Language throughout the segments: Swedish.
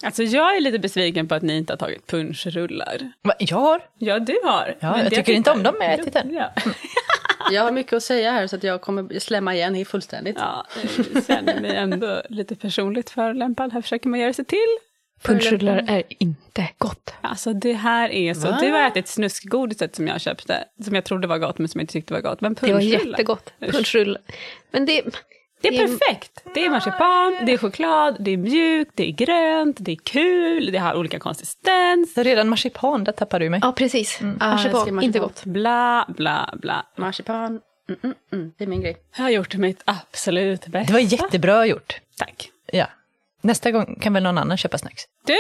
Alltså jag är lite besviken på att ni inte har tagit punschrullar. Jag har. Ja, du har. Ja, jag tycker inte om dem, men jag ätit den. Ja. Jag har mycket att säga här så att jag kommer slämma igen helt fullständigt. Ja, jag känner mig ändå lite personligt förolämpad. Här försöker man göra sig till. Punschrullar är inte gott. Alltså det här är så... Va? Du har ätit snuskgodiset som jag köpte. Som jag trodde var gott men som jag inte tyckte var gott. Men Det var punschrullar. jättegott. Punschrullar. Men det Det är perfekt. Det är marsipan, det är choklad, det är mjukt, det är grönt, det är kul, det har olika konsistens. Så redan marsipan, där tappar du mig. Ja, precis. jag Marsipan, älskar inte marsipan. gott. Bla, bla, bla. Marsipan, det är min grej. Jag har gjort mitt absolut bästa. Det var jättebra gjort. Tack. Ja. Nästa gång kan väl någon annan köpa snacks? Du...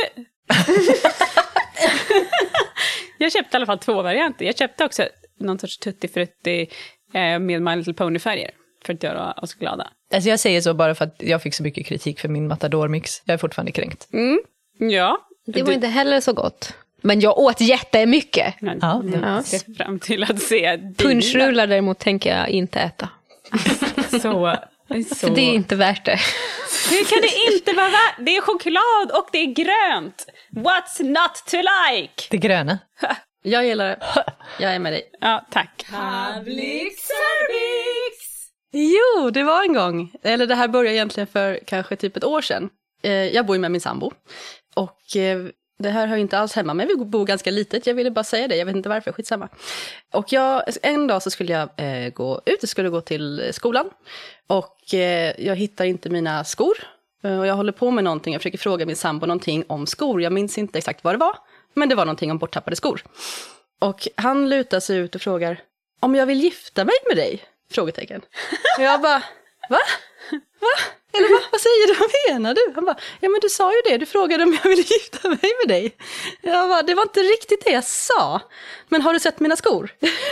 Jag köpte i alla fall 2 varianter. Jag köpte också någon sorts tuttifrutti med My Little Pony-färger. För att göra oss glada. Alltså jag säger så bara för att jag fick så mycket kritik för min Matador-mix. Jag är fortfarande kränkt. Ja. Det var inte heller så gott. Men jag åt jättemycket. Men, Ja, Ja. ser fram till att se dina. Punschrullar däremot tänker jag inte äta. Så För det är inte värt det. hur kan det inte vara värt? Det är choklad och det är grönt. What's not to like? Det gröna. Jag gillar det. Jag är med dig. Ja, tack. Public service! Jo, det var en gång. Eller det här började egentligen för kanske typ ett år sedan. Jag bor ju med min sambo. Och det här hör ju inte alls hemma, men vi bor ganska litet. Jag ville bara säga det, jag vet inte varför, skitsamma. Och en dag så skulle jag gå ut, jag skulle gå till skolan. Och jag hittar inte mina skor. Och jag håller på med någonting, jag försöker fråga min sambo någonting om skor. Jag minns inte exakt vad det var, men det var någonting om borttappade skor. Och han lutar sig ut och frågar, om jag vill gifta mig med dig? Frågetecken. Och jag bara, va? Eller vad säger du? Vad menar du? Han bara, ja men du sa ju det. Du frågade om jag ville gifta mig med dig. Jag bara, det var inte riktigt det jag sa. Men har du sett mina skor?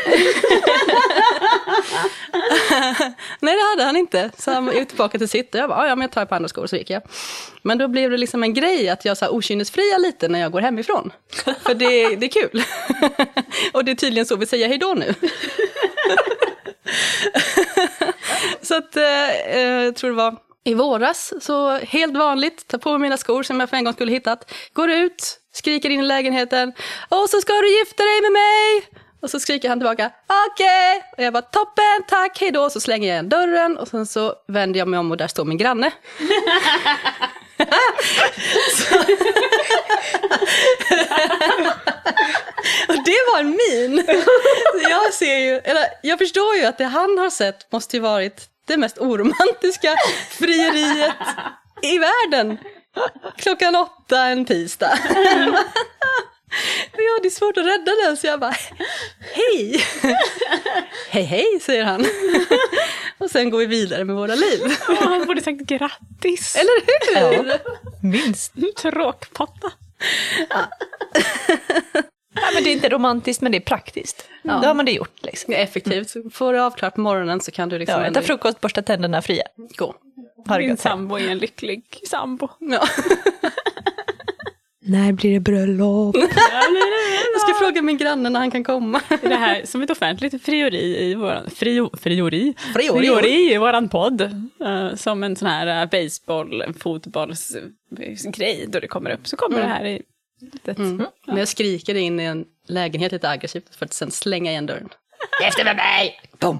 Nej, det hade han inte. Så han gick tillbaka till sitt. Och jag bara, ja men jag tar ett par andra skor, så gick jag. Men då blev det liksom en grej att jag så här okynnesfria lite när jag går hemifrån. För det är kul. Och det är tydligen så vi säger hej då nu. Så att jag tror det var i våras, så helt vanligt, tar på mig mina skor som jag för en gång skulle hittat, går ut, skriker in i lägenheten, och så ska du gifta dig med mig. Och så skriker han tillbaka, okej. Och jag bara, toppen, tack, hej då. Så slänger jag igen dörren och sen så vänder jag mig om och där står min granne. Och det var en min. Jag ser ju, eller jag förstår ju att det han har sett måste ju varit det mest oromantiska frieriet i världen. 8:00 en tisdag. Ja, det är svårt att rädda den, så jag bara, hej. Hej, säger han. Och sen går vi vidare med våra liv. Han borde sagt grattis. Eller hur? Ja, minst. Tråkpotta. Ja, men det är inte romantiskt, men det är praktiskt. Ja. Då har man det gjort liksom. Det är effektivt. Så får du avklart på morgonen så kan du liksom Ja, äta frukost, borsta tänderna, fria. gå. Ha det Min gott. sambo är en lycklig sambo. Ja. När blir det bröllop? Jag ska fråga min granne när han kan komma. Det här som ett offentligt friori i våran friori Friori. i våran podd, som en sån här baseball, fotbollsgrej då det kommer upp, så kommer det här i litet. Men jag skriker in i en lägenhet lite aggressivt för att sen slänga igen dörren. Efter med mig! Boom!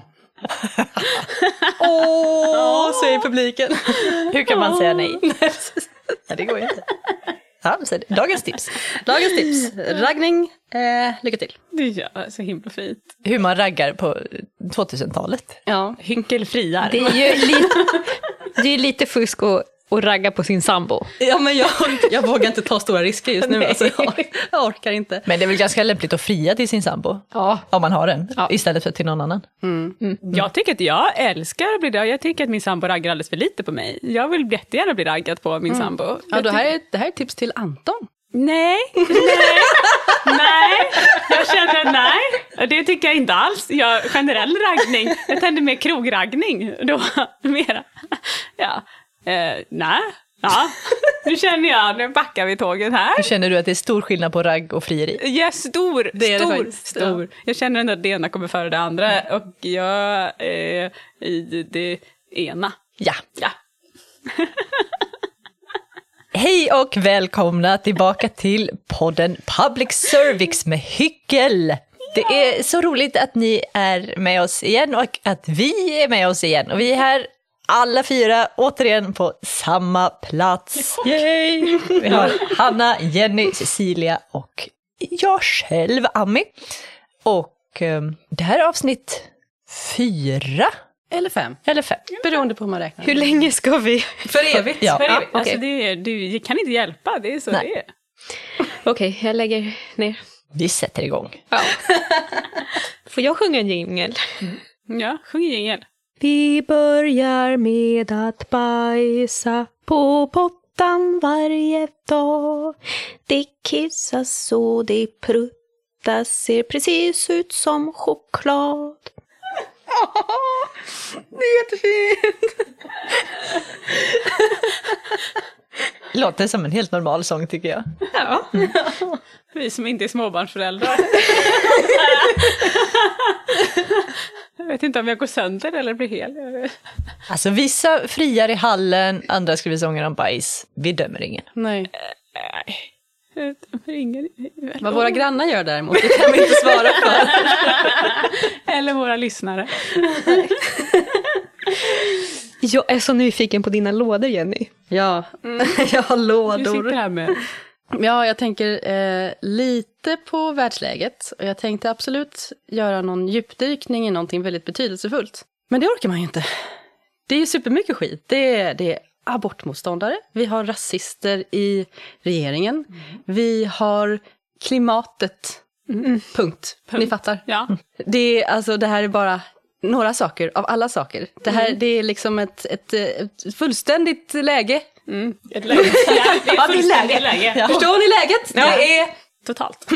Säger publiken. Hur kan man säga nej? Ja, det går ju inte. Ja, så det. Dagens tips. Dagens tips. Raggning. Lycka till. Det gör så himla fint. Hur man raggar på 2000-talet. Ja. Hynkelfriar. Det är ju lite fusk att ragga på sin sambo. Ja, men jag vågar inte ta stora risker just nu. Alltså, jag orkar inte. Men det är väl ganska lämpligt att fria till sin sambo. Ja. Om man har en. Ja. Istället för till någon annan. Jag tycker att jag älskar att bli raggad. Jag tycker att min sambo raggar alldeles för lite på mig. Jag vill jättegärna bli raggad på min sambo. Ja, det här är ett tips till Anton. Nej, jag känner nej. Det tycker jag inte alls. Generell raggning. Jag tänder mer krokraggning. Då mera. Ja. Nej. Ja. Nu känner jag, nu backar vi tåget här. Hur känner du att det är stor skillnad på ragg och frieri? Ja, stor. Det är det stor, faktiskt. stor. Jag känner ändå att det ena kommer före det andra. Och jag är i det ena. Ja. Ja. Hej och välkomna tillbaka till podden Public Service med Hyckel. Det är så roligt att ni är med oss igen och att vi är med oss igen. Och vi är här alla 4 återigen på samma plats. Yay! Vi har Hanna, Jenny, Cecilia och jag själv, Ami. Och det här är avsnitt 4. Eller 5. Eller 5. Beroende på hur man räknar. Hur länge ska vi? För evigt. Ja. För okej. alltså det kan inte hjälpa, det är så Nej. det är. Okej, jag lägger ner. Vi sätter igång. Ja. Får jag sjunga en jingel? Ja, sjung jingel. Vi börjar med att bajsa på pottan varje dag. Det kissas och det pruttas, ser precis ut som choklad. Det är jättefint. Låter som en helt normal sång tycker jag. Ja. Vi som inte är småbarnsföräldrar. Jag vet inte om jag går sönder eller blir hel. Alltså vissa friar i hallen, andra skriver sånger om bajs. Vi dömer ingen. Nej. Ingen. Vad våra grannar gör däremot, det kan vi inte svara för. Eller våra lyssnare. Jag är så nyfiken på dina lådor, Jenny. Ja, jag har Du lådor. sitter här med. Ja, jag tänker lite på världsläget. Och jag tänkte absolut göra någon djupdykning i någonting väldigt betydelsefullt. Men det orkar man ju inte. Det är ju supermycket skit. Det är abortmotståndare. Vi har rasister i regeringen. Vi har klimatet. Punkt. Ni fattar. Ja. Det här är bara några saker av alla saker. Det är liksom ett fullständigt läge. Ett läge. Ja, det är fullständigt läge. Ja. Förstår ni läget? Ja. Det är... Totalt.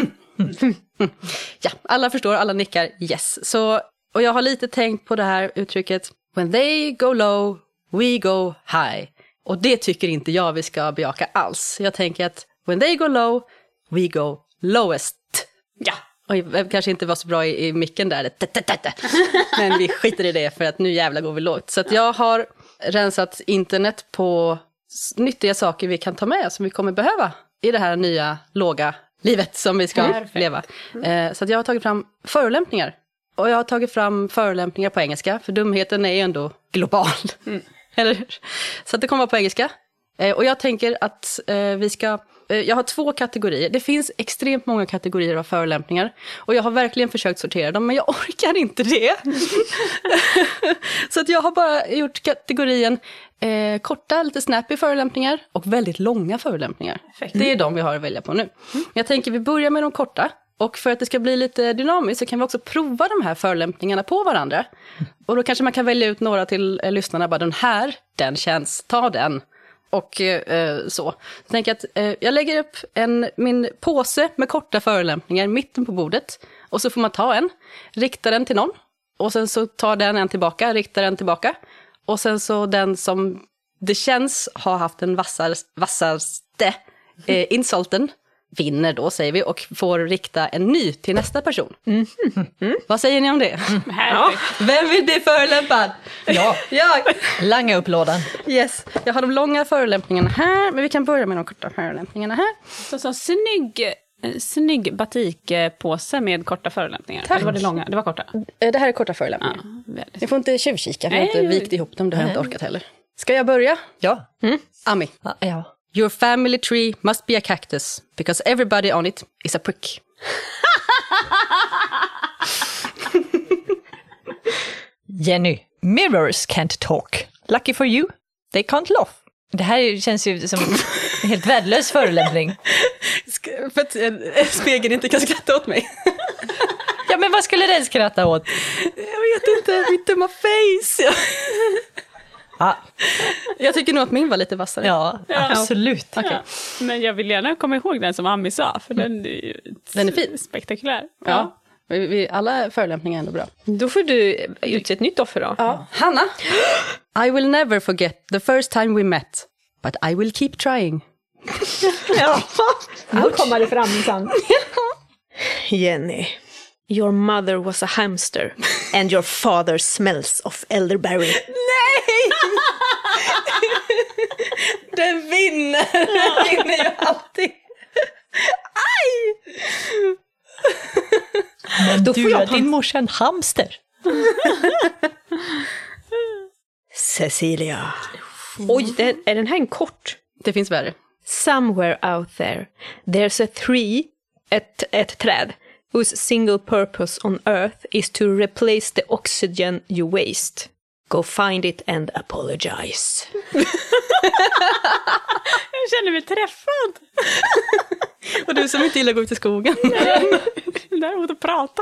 Ja, alla förstår, alla nickar, yes. Och jag har lite tänkt på det här uttrycket when they go low, we go high. Och det tycker inte jag vi ska bejaka alls. Jag tänker att when they go low, we go lowest. Ja. Oj, jag kanske inte var så bra i micken där. Men vi skiter i det för att nu jävla går vi lågt. Så att jag har rensat internet på nyttiga saker vi kan ta med som vi kommer behöva i det här nya låga livet som vi ska leva. Så att jag har tagit fram förolämpningar. Och jag har tagit fram förolämpningar på engelska, för dumheten är ju ändå global. Eller hur? Så att det kommer vara på engelska. Och jag tänker att vi ska... Jag har 2 kategorier. Det finns extremt många kategorier av förolämpningar. Och jag har verkligen försökt sortera dem, men jag orkar inte det. Så att jag har bara gjort kategorien korta, lite snappy förolämpningar och väldigt långa förolämpningar. Det är de vi har att välja på nu. Jag tänker vi börjar med de korta. Och för att det ska bli lite dynamiskt så kan vi också prova de här förolämpningarna på varandra. Och då kanske man kan välja ut några till lyssnarna. Bara den här, den känns, ta den. Och så. Jag tänker att jag lägger upp min påse med korta förolämpningar i mitten på bordet. Och så får man ta en, rikta den till någon. Och sen så tar den en tillbaka, riktar den tillbaka. Och sen så den som det känns har haft den vassaste insulten vinner då, säger vi, och får rikta en ny till nästa person. Vad säger ni om det? Ja. Vem vill bli förolämpad? Ja, Jag! langa upp lådan. Yes, jag har de långa förolämpningarna här, men vi kan börja med de korta förolämpningarna här. Så snygg batikpåse med korta förolämpningar. Tack. Eller var det långa? Det var korta. Det här är korta förolämpningar. Väldigt. Ni får inte tjuvkika, för jag har inte Nej. vikt ihop dem, det har jag inte orkat heller. Ska jag börja? Ja. Ami. Ja. Your family tree must be a cactus, because everybody on it is a prick. Jenny, mirrors can't talk. Lucky for you, they can't laugh. Det här känns ju som en helt värdelös förolämpning. För att spegeln inte kan skratta åt mig. Ja, men vad skulle den skratta åt? Jag vet inte, mitt dumma face. Ja, Jag tycker nog att min var lite vassare. ja, absolut. Ja. Men jag vill gärna komma ihåg den som Ami sa, för den är ju Den är fin. spektakulär. Ja. Alla förolämpningar är ändå bra. Då får du utse ett nytt offer då. Ja. Hanna. I will never forget the first time we met, but I will keep trying. Ja. Nu kommer det fram sen. Jenny. Your mother was a hamster and your father smells of elderberry. Nej! Den vinner ju alltid. Aj! Men Då får du jag är ta- din morsa en hamster. Cecilia. Oj, är den här en kort? Det finns värre. Somewhere out there, there's a tree, ett träd, whose single purpose on earth is to replace the oxygen you waste. Go find it and apologize. Jag känner mig träffad. Och du som inte gillar att gå ut i skogen. Däremot att prata.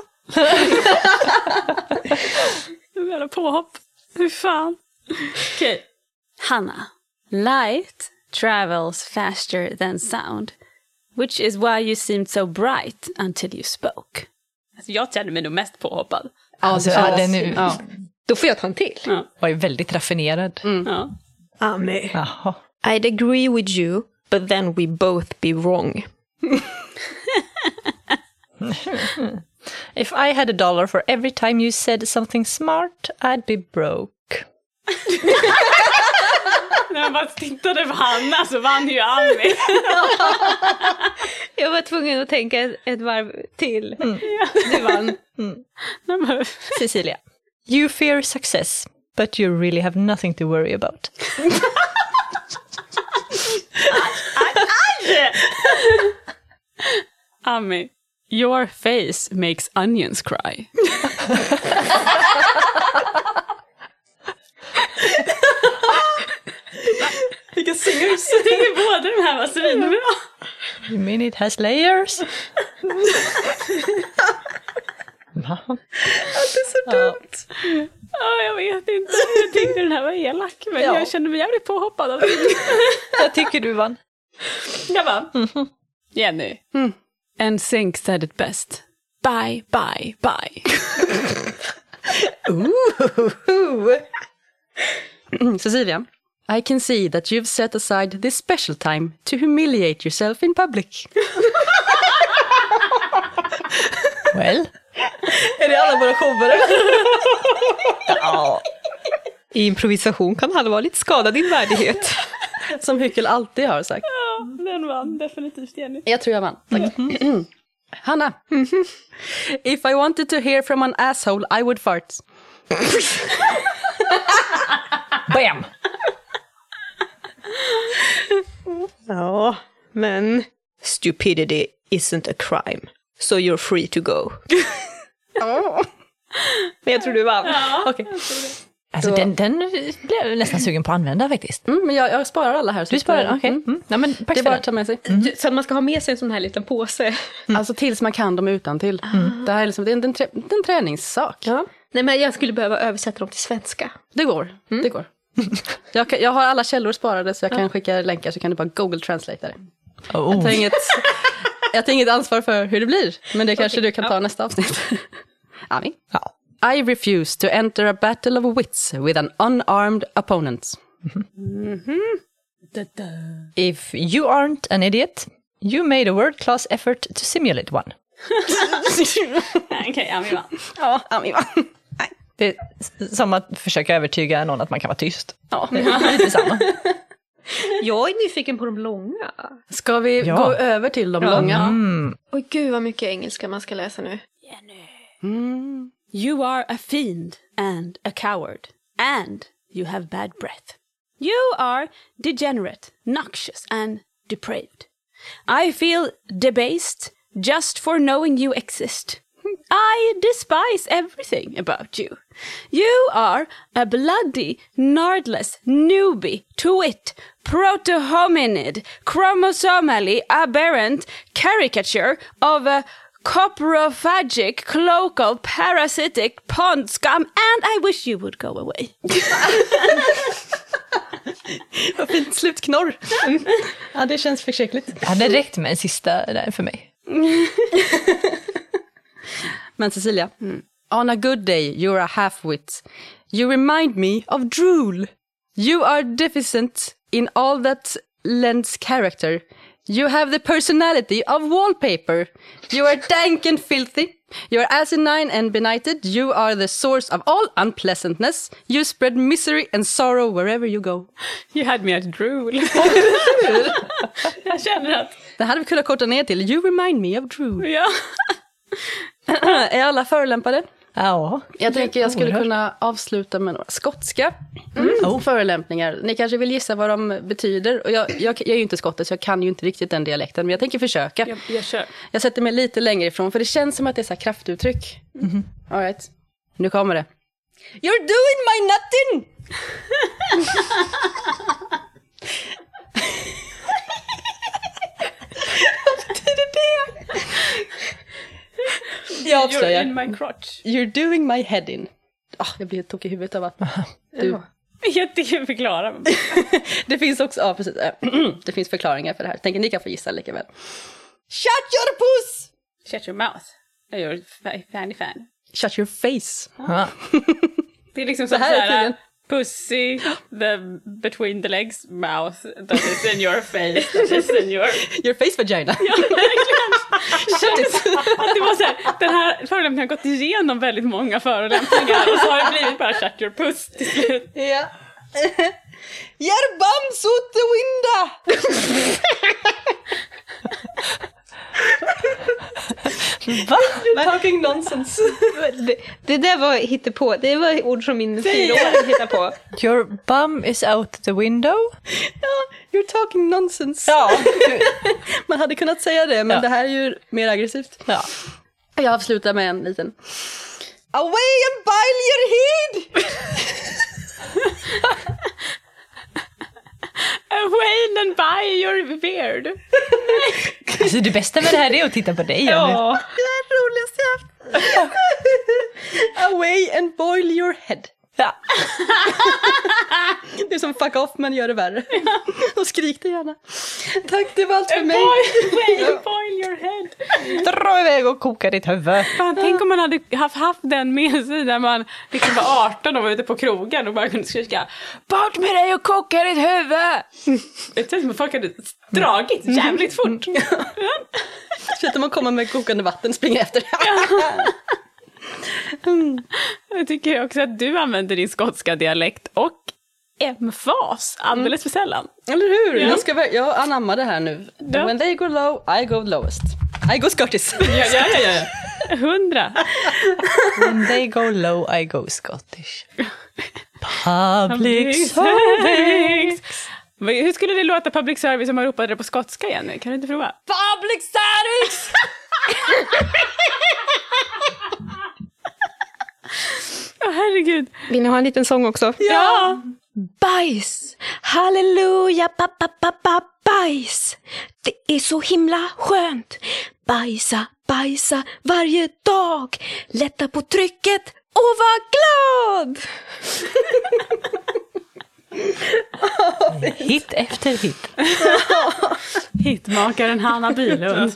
Det är jävla påhopp. Hur fan. Okej. Hanna. Light travels faster than sound, which is why you seemed so bright until you spoke. Alltså jag känner mig nog mest påhoppad. Alltså, den Då får jag ta en till. var ju väldigt raffinerad. Ja. Ami. Jaha. I'd agree with you, but then we both be wrong. If I had $1 for every time you said something smart, I'd be broke. När jag bara tittade på Hanna så vann ju Ami. Jag var tvungen att tänka ett varv till. Du vann. Cecilia. You fear success, but you really have nothing to worry about. Ami. Your face makes onions cry. Vilka singers. Jag tycker båda de här var svinbra. You mean it has layers? Va? Det är så dumt. Ja, jag vet inte. Jag tyckte den här var elak, men jag kände mig jävligt påhoppad av det. Jag tycker du vann. Jag bara, Jenny. NSYNC said it best. Bye, bye, bye. Cecilia. I can see that you've set aside this special time to humiliate yourself in public. Well. Är det alla våra shower? Ja. I improvisation kan allvarligt skada din värdighet. Som Hyckel alltid har sagt. Ja, den vann definitivt Jenny. Jag tror jag vann. Tack. Hanna. If I wanted to hear from an asshole, I would fart. Bam! Ja, men stupidity isn't a crime. So you're free to go. Men jag tror du vann. Okej. Alltså den blev jag nästan sugen på att använda faktiskt. Men jag sparar alla här. Du sparar den? Okej. Ja, men Det är bara att ta med sig. Så att man ska ha med sig en sån här liten påse. Alltså tills man kan dem utan till. Det här är liksom, det är en träningssak. Ja. Nej, men jag skulle behöva översätta dem till svenska. Det går. Det går. Jag har alla källor sparade så jag kan skicka länkar så kan du bara Google Translate det. Oh. Jag tar inget ansvar för hur det blir. Men det kanske du kan ta nästa avsnitt. Ami? Ja. I refuse to enter a battle of wits with an unarmed opponent. If you aren't an idiot, you made a world-class effort to simulate one. Okej, Ami vann. Ja, Ami va? Det är som att försöka övertyga någon att man kan vara tyst. Ja. Det är lite samma. Jag är nyfiken på de långa. Ska vi gå över till de långa? Oj, gud vad mycket engelska man ska läsa nu. You are a fiend and a coward, and you have bad breath. You are degenerate, noxious, and depraved. I feel debased just for knowing you exist. I despise everything about you. You are a bloody, nardless, newbie, twit, proto-hominid, chromosomally aberrant caricature of a coprophagic, cloacal, parasitic pond scum, and I wish you would go away. Vad fint slutknorr. Ja, det känns förskräckligt. Det hade räckt med en sista där för mig. Men Cecilia, on a good day you're a half-wit. You remind me of drool. You are deficient in all that lends character. You have the personality of wallpaper. You are dank and filthy. You are asinine and benighted. You are the source of all unpleasantness. You spread misery and sorrow wherever you go. You had me at drool. Jag känner att... Det hade vi kunnat korta ner till. You remind me of drool. Ja. Är alla förolämpade? Ja. Jag tänker jag skulle kunna avsluta med några skotska förolämpningar. Ni kanske vill gissa vad de betyder. Och jag är ju inte skottet så jag kan ju inte riktigt den dialekten. Men jag tänker försöka. Jag kör. Jag sätter mig lite längre ifrån för det känns som att det är så här kraftuttryck. All right. Nu kommer det. You're doing my nutting! Vad betyder det? Jag avslöjar. You're in my crotch. You're doing my head in. Jag blir tokig i huvudet av att du... Jag tycker förklara. Det finns också, precis. Det finns förklaringar för det här. Tänker ni kan få gissa lika väl. Shut your puss! Shut your mouth. You're fanny fan. Shut your face. Ja. Det är liksom så här är här tydligen- pussy, the between the legs, mouth, that is in your face, that is in your... Your face vagina. Shut it. Att det var så här, den här förolämpningen har gått igenom väldigt många förolämpningar och så har det blivit bara shut your puss till slut. Ja. Your bums out the window! Va? You're talking nonsense. Det där var hittepå. Det var ord som min 4-åring hittade på. Your bum is out the window? You're talking nonsense. Ja. Man hade kunnat säga det, men Ja. det här är ju mer aggressivt. Ja. Jag avslutar med en liten. Away and bile your head! Away and buy your beard. Alltså det bästa med det här är att titta på dig. Jenny. Ja. Det är det roligaste jag haft. Away and boil your head. Ja. Det är som fuck off, men gör det värre. Och skrik det gärna. Tack, det var allt för mig. Boil your head. Dra iväg och koka ditt huvud. Fan, tänk om man hade haft den med sig när man liksom var 18 och var ute på krogen och bara kunde skrika bort med dig och koka ditt huvud. Det känns som att folk hade dragit jävligt fort. Så att man kommer med kokande vatten springer efter. Jag tycker också att du använder din skotska dialekt och emfas alldeles för sällan. Eller hur? Ja. Jag anammar det här nu. Ja. When they go low, I go lowest. I go Scottish. Ja. 100. When they go low, I go Scottish. Public service. Hur skulle det låta public service om man ropade det på skotska igen? Kan du inte prova? Public service! Herregud. Vill ni ha en liten sång också? Ja. Bajs! Halleluja, bajs! Det är så himla skönt. Bajsa varje dag. Lätta på trycket och var glad! Hit efter hit. Hitmakaren Hanna Bylund.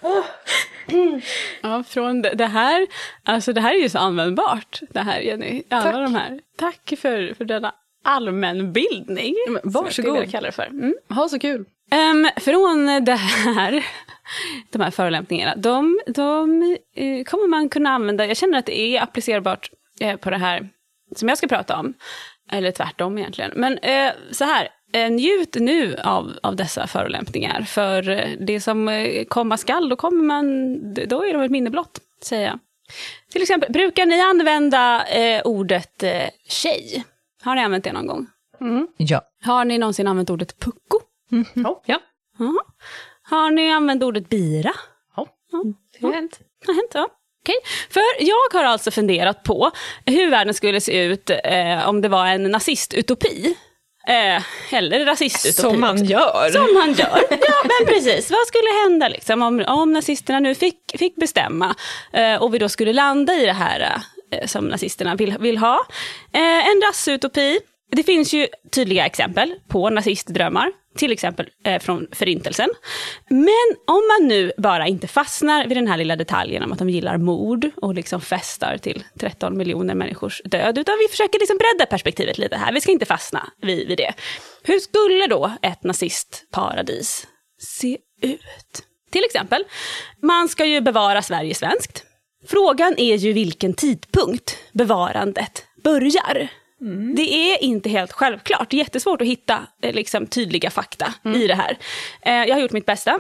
Ja, från det här, alltså det här är ju så användbart, det här Jenny, alla de här. Tack för denna allmänbildning. Men varsågod. Som jag kallar det för. Mm. Ha så kul. Från det här, de här förolämpningarna, de kommer man kunna använda, jag känner att det är applicerbart på det här som jag ska prata om. Eller tvärtom egentligen. Men så här, njut nu av dessa förolämpningar. För det som komma skall, då är de ett minne blott, säger jag. Till exempel, brukar ni använda ordet tjej? Har ni använt det någon gång? Ja. Har ni någonsin använt ordet pucko? Ja. Uh-huh. Har ni använt ordet bira? Ja. Det har hänt. Ja. Okej. För jag har alltså funderat på hur världen skulle se ut om det var en nazistutopi. Eller rasistutopi. Som man gör. Som man gör. Ja, men precis. Vad skulle hända liksom, om nazisterna nu fick bestämma och vi då skulle landa i det här som nazisterna vill ha. En rasutopi. Det finns ju tydliga exempel på nazistdrömmar. Till exempel från Förintelsen. Men om man nu bara inte fastnar vid den här lilla detaljen om att de gillar mord och liksom festar till 13 miljoner människors död, utan vi försöker liksom bredda perspektivet lite här. Vi ska inte fastna vid det. Hur skulle då ett nazistparadis se ut. Till exempel, man ska ju bevara Sverige svenskt. Frågan är ju vilken tidpunkt bevarandet börjar. Det är inte helt självklart. Det är jättesvårt att hitta liksom, tydliga fakta i det här. Jag har gjort mitt bästa.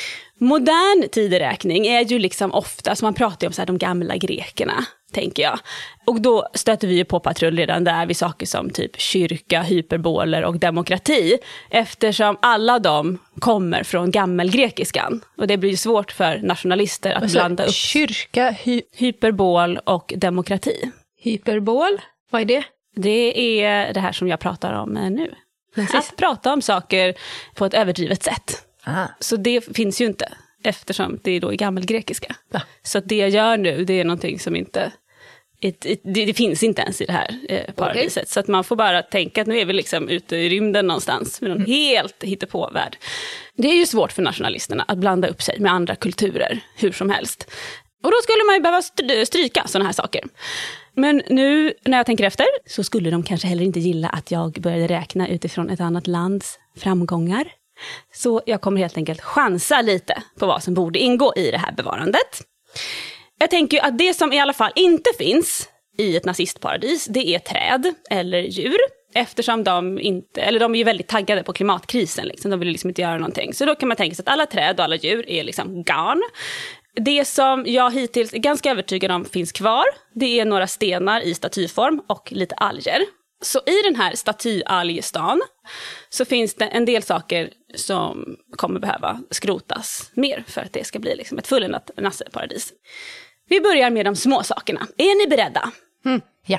Modern tideräkning är ju liksom ofta, som man pratar om så här, de gamla grekerna, tänker jag. Och då stöter vi ju på patrull redan där vid saker som typ kyrka, hyperboler och demokrati. Eftersom alla de kommer från gammelgrekiskan. Och det blir ju svårt för nationalister att blanda upp kyrka, hyperbol och demokrati. Hyperbol, vad är det? Det är det här som jag pratar om nu. Att prata om saker på ett överdrivet sätt. Ah. Så det finns ju inte, eftersom det är då i gammelgrekiska. Ja. Så att det jag gör nu, det är någonting som inte... Det finns inte ens i det här paradiset. Okay. Så att man får bara tänka att nu är vi liksom ute i rymden någonstans. Med någon helt hittepå-värld. Det är ju svårt för nationalisterna att blanda upp sig med andra kulturer, hur som helst. Och då skulle man ju behöva stryka sådana här saker. Men nu när jag tänker efter så skulle de kanske heller inte gilla att jag började räkna utifrån ett annat lands framgångar. Så jag kommer helt enkelt chansa lite på vad som borde ingå i det här bevarandet. Jag tänker ju att det som i alla fall inte finns i ett nazistparadis, det är träd eller djur. Eftersom de är ju väldigt taggade på klimatkrisen. Liksom. De vill liksom inte göra någonting. Så då kan man tänka sig att alla träd och alla djur är liksom gone. Det som jag hittills är ganska övertygad om finns kvar, det är några stenar i statyform och lite alger. Så i den här statyalgestan så finns det en del saker som kommer behöva skrotas mer för att det ska bli liksom ett fulländat nasseparadis. Vi börjar med de små sakerna. Är ni beredda? Ja.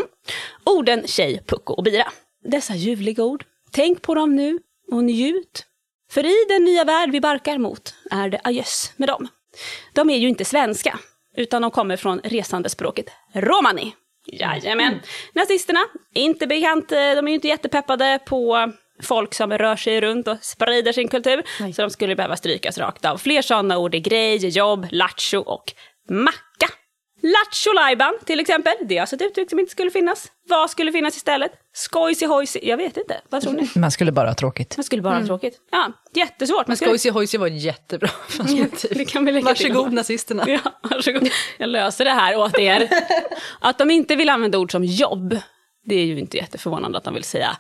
Orden tjej, pucko och bira. Dessa ljuvliga ord. Tänk på dem nu och njut. För i den nya värld vi barkar mot är det ajöss med dem. De är ju inte svenska, utan de kommer från resandespråket romani. Jajamän. Nazisterna, inte bekant, de är ju inte jättepeppade på folk som rör sig runt och sprider sin kultur. Nej. Så de skulle behöva strykas rakt av. Fler sådana ord är grej, jobb, lattjo och macka. Lattjo-lajban till exempel, det är alltså ett uttryck som inte skulle finnas. Vad skulle finnas istället? Skojsi-hojsi, jag vet inte. Vad tror ni? Man skulle bara ha tråkigt. Man skulle bara ha tråkigt. Ja, jättesvårt. Men skojsi-hojsi var jättebra. Det kan vi lägga varsågod nazisterna. Ja, varsågod. Jag löser det här åt er. Att de inte vill använda ord som jobb, det är ju inte jätteförvånande att de vill säga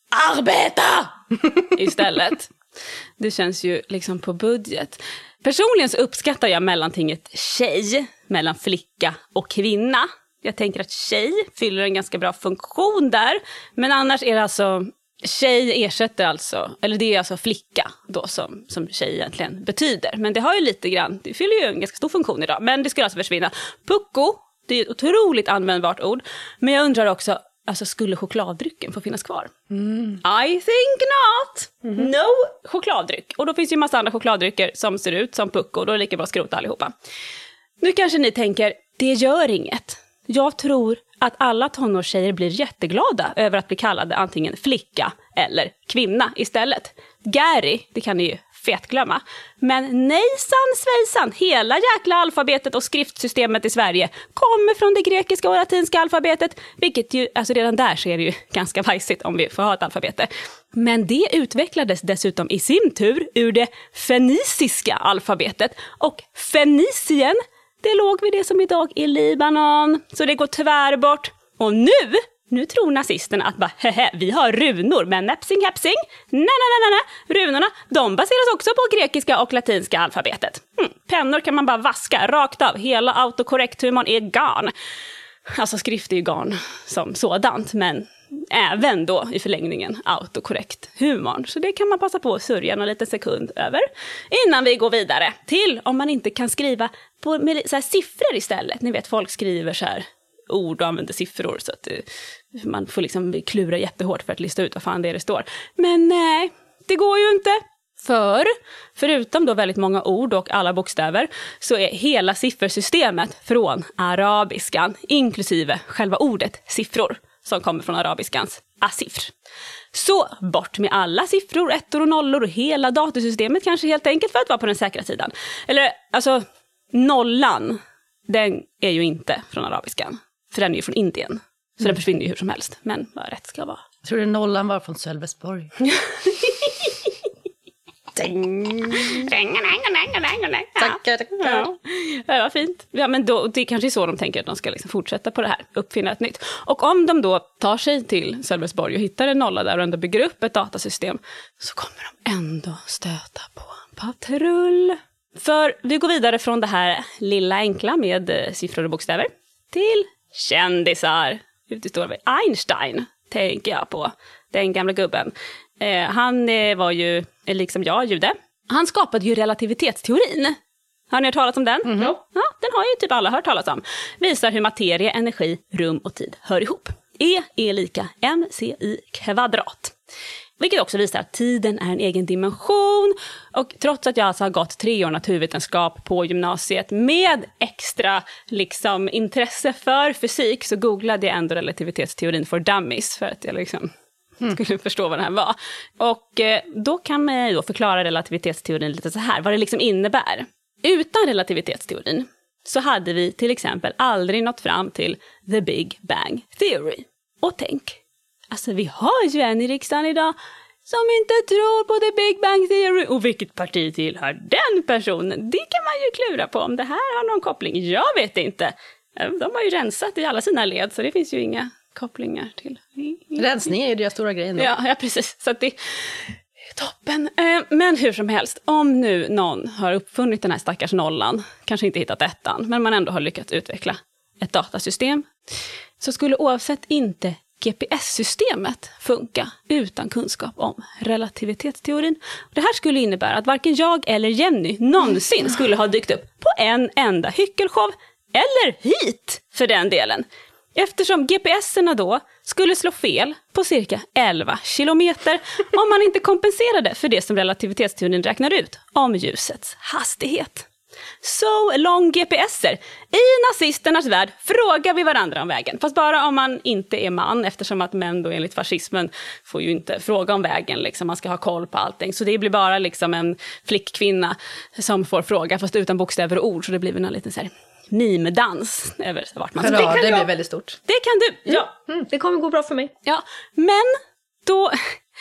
arbeta istället. Det känns ju liksom på budget. Personligen så uppskattar jag mellantinget tjej, mellan flicka och kvinna. Jag tänker att tjej fyller en ganska bra funktion där. Men annars är det alltså, tjej ersätter alltså, eller det är alltså flicka då som tjej egentligen betyder. Men det har ju lite grann, det fyller ju en ganska stor funktion idag. Men det skulle alltså försvinna. Pucko, det är ett otroligt användbart ord. Men jag undrar också, alltså skulle chokladdrycken få finnas kvar? I think not. No chokladdryck. Och då finns ju en massa andra chokladdrycker som ser ut som pucko. Då är det lika bra att skrota allihopa. Nu kanske ni tänker, det gör inget. Jag tror att alla tonårstjejer blir jätteglada över att bli kallade antingen flicka eller kvinna istället. Gary, det kan ni ju fetglömma. Men nejsan svejsan, hela jäkla alfabetet och skriftsystemet i Sverige kommer från det grekiska och latinska alfabetet. Vilket ju, alltså redan där så är det ju ganska vajsigt om vi får ha ett alfabete. Men det utvecklades dessutom i sin tur ur det feniciska alfabetet. Och Fenicien, det låg vid det som idag är Libanon. Så det går tvärbort. Och nu tror nazisterna att bara, vi har runor, men näpsing, hepsing. Nej. Runorna, de baseras också på grekiska och latinska alfabetet. Pennor kan man bara vaska rakt av. Hela autokorrekthumorn är garn. Alltså skrift är ju garn som sådant, men även då i förlängningen autokorrekthumorn. Så det kan man passa på att sörja en liten sekund över. Innan vi går vidare till om man inte kan skriva med så här siffror istället. Ni vet, folk skriver så här ord och använder siffror så att man får liksom klura jättehårt för att lista ut vad fan det står. Men nej, det går ju inte. Förutom då väldigt många ord och alla bokstäver så är hela siffersystemet från arabiskan, inklusive själva ordet siffror som kommer från arabiskans asifr. Så bort med alla siffror, ettor och nollor och hela datorsystemet kanske helt enkelt för att vara på den säkra sidan. Eller alltså nollan, den är ju inte från arabiskan. För den är ju från Indien. Så den försvinner ju hur som helst. Men vad rätt ska vara. Jag tror det nollan var från Sölvesborg. Tackar. Ja, det var fint. Ja, men då, det är kanske så de tänker att de ska liksom fortsätta på det här, uppfinna ett nytt. Och om de då tar sig till Sölvesborg och hittar en nolla där och ändå bygger upp ett datasystem, så kommer de ändå stöta på patrull. För vi går vidare från det här lilla enkla med siffror och bokstäver till kändisar. Ute står vi Einstein, tänker jag på. Den gamla gubben. Han var ju, liksom jag, jude. Han skapade ju relativitetsteorin. Har ni hört talas om den? Mm-hmm. Ja, den har ju typ alla hört talas om. Visar hur materia, energi, rum och tid hör ihop. E är lika mc². Vilket också visar att tiden är en egen dimension. Och trots att jag alltså har gått 3 år naturvetenskap på gymnasiet med extra liksom, intresse för fysik, så googlade jag ändå relativitetsteorin för dummies för att jag liksom skulle förstå vad det här var. Och då kan man ju då förklara relativitetsteorin lite så här, vad det liksom innebär. Utan relativitetsteorin så hade vi till exempel aldrig nått fram till the Big Bang Theory. Och tänk, alltså vi har ju en i riksdagen idag som inte tror på the Big Bang Theory. Och vilket parti tillhör den personen? Det kan man ju klura på om det här har någon koppling. Jag vet inte. De har ju rensat i alla sina led, så det finns ju inga kopplingar till. Rensning är ju deras stora grej nu. Ja, precis. Så att det är toppen. Men hur som helst, om nu någon har uppfunnit den här stackars nollan, kanske inte hittat ettan, men man ändå har lyckats utveckla ett datasystem, så skulle oavsett inte GPS-systemet funka utan kunskap om relativitetsteorin. Det här skulle innebära att varken jag eller Jenny någonsin skulle ha dykt upp på en enda hyckelshow, eller hit för den delen. Eftersom GPSerna då skulle slå fel på cirka 11 kilometer om man inte kompenserade för det som relativitetsteorin räknar ut om ljusets hastighet. So long GPSer. I nazisternas värld frågar vi varandra om vägen. Fast bara om man inte är man, eftersom att män då enligt fascismen får ju inte fråga om vägen. Liksom. Man ska ha koll på allting. Så det blir bara liksom en flickkvinna som får fråga, fast utan bokstäver och ord. Så det blir en liten så här mimedans över vart man ska. Ja, det blir väldigt stort. Det kan du, ja. Det kommer gå bra för mig. Ja, men då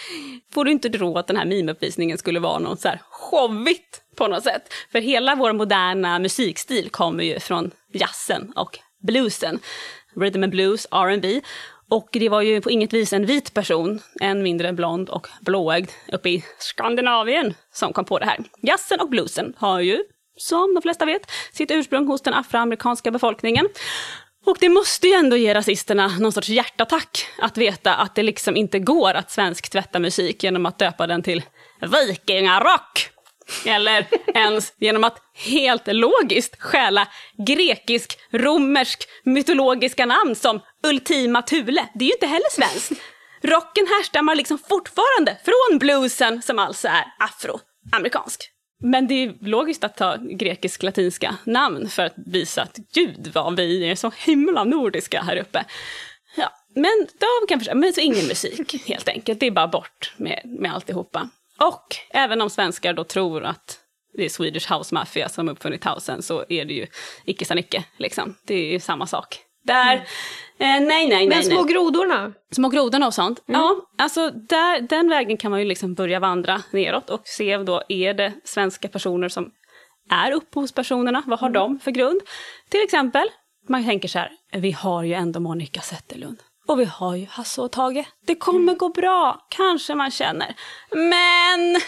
får du inte tro att den här mimeuppvisningen skulle vara något så här showigt på något sätt. För hela vår moderna musikstil kommer ju från jazzen och bluesen. Rhythm and blues, R&B. Och det var ju på inget vis en vit person, en mindre blond och blåögd uppe i Skandinavien som kom på det här. Jazzen och bluesen har ju, som de flesta vet, sitt ursprung hos den afroamerikanska befolkningen. Och det måste ju ändå ge rasisterna någon sorts hjärtattack att veta att det liksom inte går att svensk tvätta musik genom att döpa den till vikingarock. Eller ens genom att helt logiskt stjäla grekisk, romersk, mytologiska namn som Ultima Thule. Det är ju inte heller svenskt. Rocken härstammar liksom fortfarande från bluesen som alltså är afroamerikansk. Men det är logiskt att ta grekisk-latinska namn för att visa att gud vad vi är så himla nordiska här uppe. Ja, men då kan jag förstå, men så ingen musik helt enkelt. Det är bara bort med alltihopa. Och även om svenskar då tror att det är Swedish House Mafia som uppfunnit housen, så är det ju icke sa nicke liksom. Det är ju samma sak. Där, nej. Men små grodorna? Små grodorna och sånt. Ja, alltså den vägen kan man ju liksom börja vandra neråt och se då, är det svenska personer som är upphovspersonerna? Vad har de för grund? Till exempel, man tänker så här, vi har ju ändå Monica Zetterlund. Och vi har ju Hasse och Tage. Det kommer gå bra, kanske man känner. Men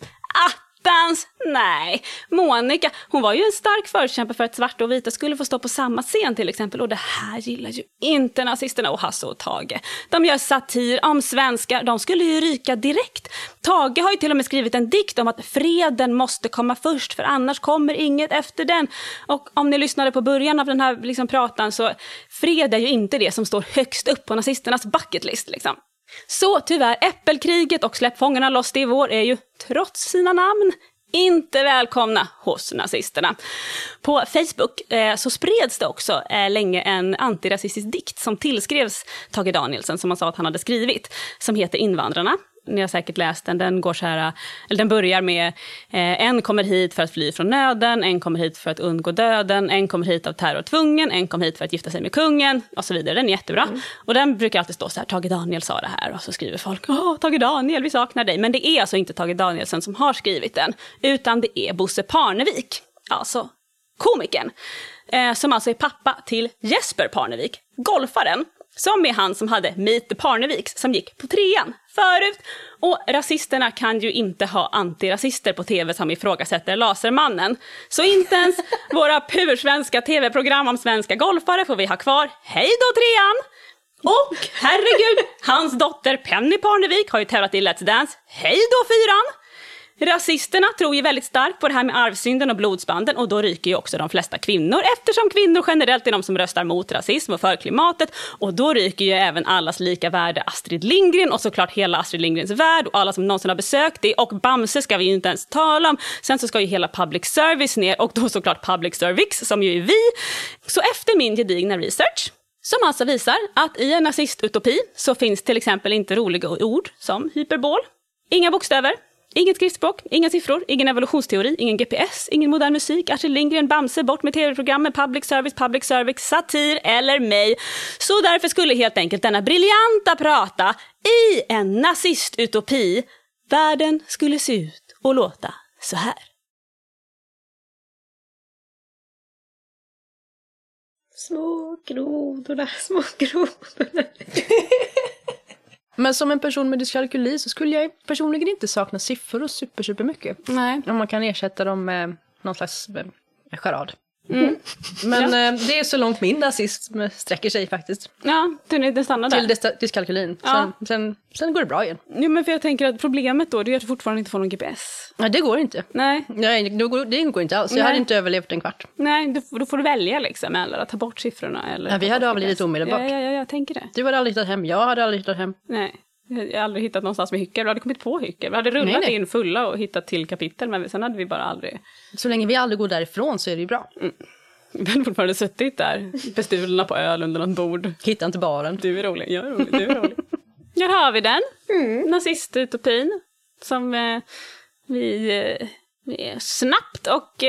nej. Monica, hon var ju en stark förkämpe för att svarta och vita skulle få stå på samma scen till exempel. Och det här gillar ju inte nazisterna och Hasse och Tage. De gör satir om svenskar. De skulle ju ryka direkt. Tage har ju till och med skrivit en dikt om att freden måste komma först, för annars kommer inget efter den. Och om ni lyssnade på början av den här liksom pratan, så fred är ju inte det som står högst upp på nazisternas bucketlist liksom. Så tyvärr, äppelkriget och släpp fångarna loss i vår är ju trots sina namn inte välkomna hos nazisterna. På Facebook så spreds det också länge en antirasistisk dikt som tillskrevs Tage Danielsson, som han sa att han hade skrivit, som heter Invandrarna. ni har säkert läst den. Den går så här, eller den börjar med en kommer hit för att fly från nöden, en kommer hit för att undgå döden, en kommer hit av terror och tvungen, en kommer hit för att gifta sig med kungen och så vidare. Den är jättebra. Och den brukar alltid stå så här, Tage Daniel sa det här, och så skriver folk, Tage Daniel, vi saknar dig. Men det är alltså inte Tage Danielsson som har skrivit den, utan det är Bosse Parnevik, alltså komikern, som alltså är pappa till Jesper Parnevik, golfaren, som är han som hade Meet the Parneviks som gick på 3:an förut. Och rasisterna kan ju inte ha antirasister på tv som ifrågasätter Lasermannen. Så inte ens våra pursvenska tv-program om svenska golfare får vi ha kvar. Hej då 3:an! Och herregud, hans dotter Penny Parnevik har ju tävlat i Let's Dance. Hej då 4:an! Rasisterna tror ju väldigt starkt på det här med arvsynden och blodsbanden, och då ryker ju också de flesta kvinnor, eftersom kvinnor generellt är de som röstar mot rasism och för klimatet, och då ryker ju även allas lika värde Astrid Lindgren och såklart hela Astrid Lindgrens värld och alla som någonsin har besökt det, och Bamse ska vi ju inte ens tala om. Sen så ska ju hela public service ner, och då såklart public service som ju är vi. Så efter min gedigna research, som alltså visar att i en nazistutopi så finns till exempel inte roliga ord som hyperbol, inga bokstäver, inget skriftspråk, inga siffror, ingen evolutionsteori, ingen GPS, ingen modern musik, Astrid Lindgren, Bamse, bort med tv-programmen, public service, satir eller mig. Så därför skulle helt enkelt denna briljanta prata i en nazistutopi. Världen skulle se ut och låta så här. Små grodorna, små grodorna. Men som en person med dyskalkyli så skulle jag personligen inte sakna siffror och super mycket. Nej. Om man kan ersätta dem med någon slags charad. Mm. Men det är så långt min nazism sträcker sig faktiskt. Ja, den stannar där. Till dyskalkylin. Ja. Sen går det bra igen. Jo, men för jag tänker att problemet då, det är att du fortfarande inte får någon GPS. Ja, det går inte. Nej. Nej, det går inte alls. Jag hade inte överlevt en kvart. Nej, då får du välja liksom, eller att ta bort siffrorna. Eller vi hade avlidit omedelbart. Ja, jag tänker det. Du hade aldrig hittat hem, jag hade aldrig hittat hem. Nej, jag har aldrig hittat någonstans med hyckor. Vi hade kommit på hyckor. Vi hade rullat in fulla och hittat till kapitel, men sen hade vi bara aldrig... Så länge vi aldrig går därifrån så är det ju bra. Mm. Vi hade fortfarande suttit där, bestulna på öl under någon bord. Hitta inte baren. Du är rolig, jag är rolig, du är rolig. Här har vi den. Nazistutopin. Som vi snabbt och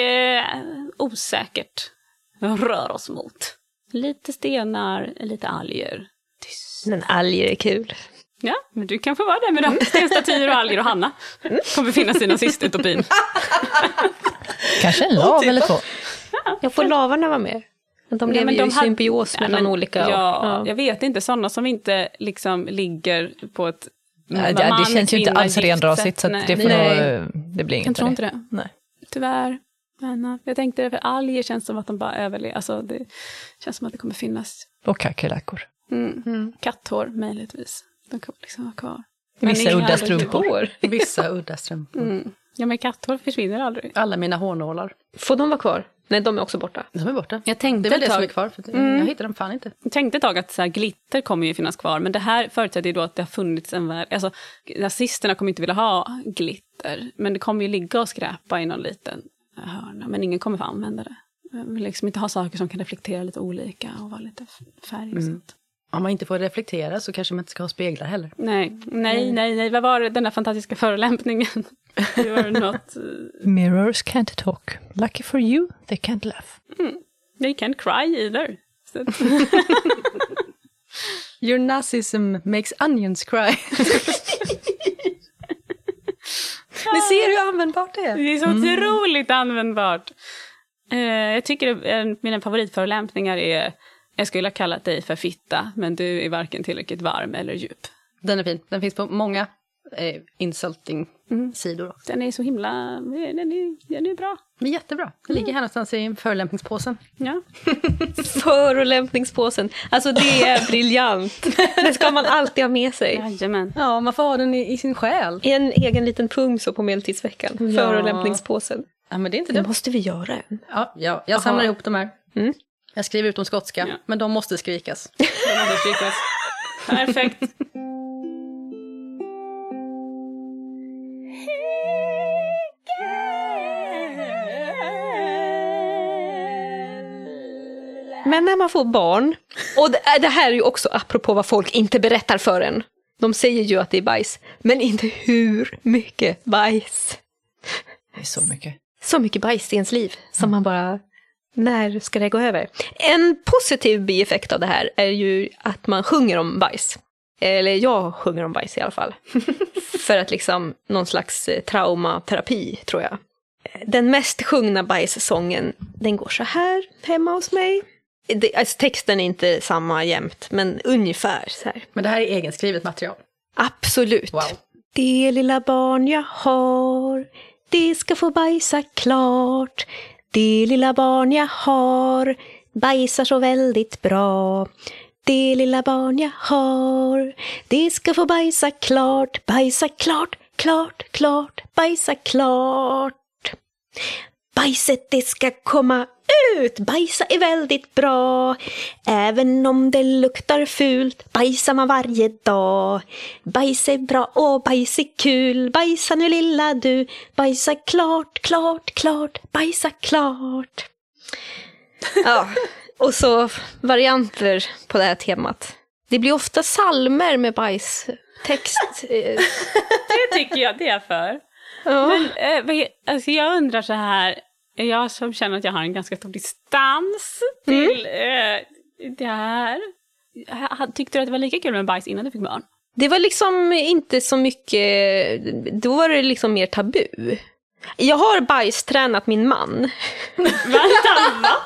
osäkert rör oss mot. Lite stenar, lite alger. Tyst. Men alger är kul. Ja, men du kan få vara där med de stenstatyer och alger och Hanna. Kommer finnas i nazistutopin. Kanske en lav eller två. Jag får lavarna vara med. De lever ju i symbios mellan olika... Ja, jag vet inte. Sådana som inte liksom ligger på ett... det känns ju inte alls renrasigt, så att det blir inget. Jag tror inte det. Nej. Tyvärr. Men, jag tänkte det, för alger känns som att de bara överlever. Alltså, det känns som att det kommer finnas. Och kackerlackor. Katthår, möjligtvis. De kommer liksom vara kvar. Vissa udda strumpor. Vissa udda strumpor. Ja, men katthår försvinner aldrig. Alla mina hårnålar. Får de vara kvar? Nej, de är också borta. De är borta. Jag tänkte det är väl det som är kvar, för jag hittar dem fan inte. Jag tänkte ett tag att så här, glitter kommer ju finnas kvar, men det här förutsätter ju då att det har funnits en värld. Alltså, rasisterna kommer inte vilja ha glitter, men det kommer ju ligga och skräpa i någon liten hörna, men ingen kommer få använda det. Jag vill liksom inte ha saker som kan reflektera lite olika och vara lite färg och sånt. Om man inte får reflektera så kanske man inte ska ha speglar heller. Nej. Vad var det, den där fantastiska förolämpningen? Det var något... Mirrors can't talk. Lucky for you, they can't laugh. They can't cry either. Your nazism makes onions cry. Ni ser hur användbart det är. Det är så otroligt användbart. Jag tycker mina favoritförolämpningar är: jag skulle ha kallat dig för fitta, men du är varken tillräckligt varm eller djup. Den är fin. Den finns på många insulting-sidor. Den är så himla... Den är bra. Men jättebra. Den ligger här någonstans i förolämpningspåsen. Ja. Förolämpningspåsen. Alltså det är briljant. Det ska man alltid ha med sig. Jajamän. Ja, man får ha den i sin själ. I en egen liten pung så på medeltidsveckan. Ja. Förolämpningspåsen. Ja, men det är inte Det det. måste vi göra en. Ja, jag samlar ihop de här. Jag skriver ut dem skotska, men de måste skrikas. De måste strykas. Perfekt. Men när man får barn, och det här är ju också apropå vad folk inte berättar för en. De säger ju att det är bajs, men inte hur mycket bajs. Det är så mycket. Så mycket bajs i ens liv som man bara, när ska det gå över? En positiv bieffekt av det här är ju att man sjunger om bajs. Eller jag sjunger om bajs i alla fall. För att liksom någon slags traumaterapi, tror jag. Den mest sjungna bajssången, den går så här hemma hos mig. Alltså, texten är inte samma jämt, men ungefär så här. Men det här är egenskrivet material. Absolut. Wow. Det lilla barn jag har, det ska få bajsa klart. Det lilla barn jag har, bajsar så väldigt bra. Det lilla barn jag har, det ska få bajsa klart. Bajsa klart, klart, klart, bajsa klart. Bajset det ska komma ut, bajsa är väldigt bra. Även om det luktar fult, bajsar man varje dag. Bajs är bra och bajs är kul, bajsa nu lilla du. Bajsa klart, klart, klart, bajsa klart. Ja, och så varianter på det här temat. Det blir ofta salmer med bajstext. Det tycker jag det är för. Ja. Men alltså jag undrar så här, jag som känner att jag har en ganska stor distans till det här. Tyckte du att det var lika kul med bajs innan du fick barn? Det var liksom inte så mycket, då var det liksom mer tabu. Jag har bajstränat min man. Vänta.